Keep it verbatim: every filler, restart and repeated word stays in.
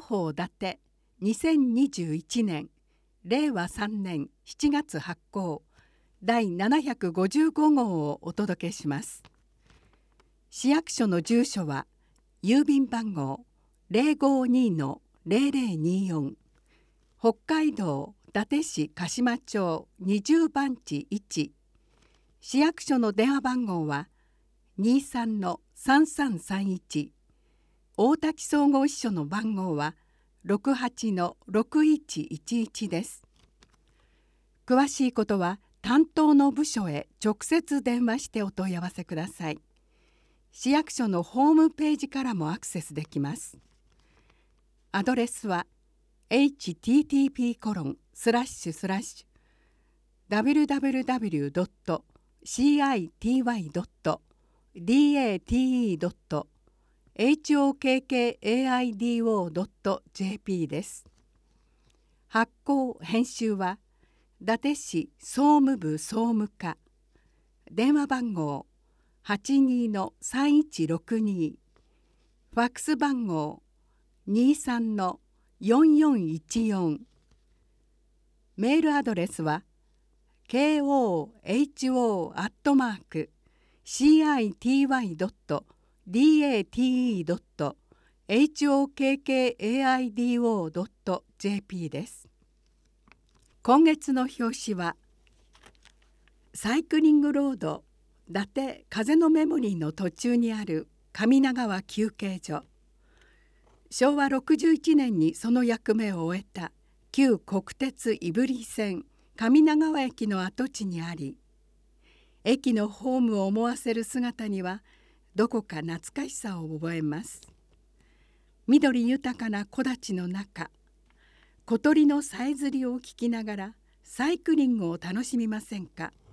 報伊達にせんにじゅういちねんれいわさんねんしちがつ発行第ななひゃくごじゅうご号をお届けします。市役所の住所は郵便番号 ゼロごにのゼロゼロによん、北海道伊達市鹿島町にじゅうばんちいち、市役所の電話番号は にじゅうさんのさんさんさんいち、大滝総合支所の番号は ろくはちのろくいちいちいち です。詳しいことは担当の部署へ直接電話してお問い合わせください。市役所のホームページからもアクセスできます。アドレスは エイチティーティーピーコロンスラッシュスラッシュダブリューダブリューダブリュードットシーアイティーワイドットディーエーティーイードットエイチオーケーケーエーアイディーオードットジェーピー です。発行編集は伊達市総務部総務課、電話番号 はちにのさんいちろくに、ファックス番号 にじゅうさんのよんよんいちよん、メールアドレスは ケーオーエイチオー アットマーク シーアイティーワイドットディーエーティーイードットエイチオーケーケーエーアイディーオードットジェーピー です。今月の表紙はサイクリングロード伊達風のメモリーの途中にある上長川休憩所。しょうわろくじゅういちねんにその役目を終えた旧国鉄胆振線上長川駅の跡地にあり、駅のホームを思わせる姿にはどこか懐かしさを覚えます。緑豊かな木立の中、小鳥のさえずりを聞きながらサイクリングを楽しみませんか。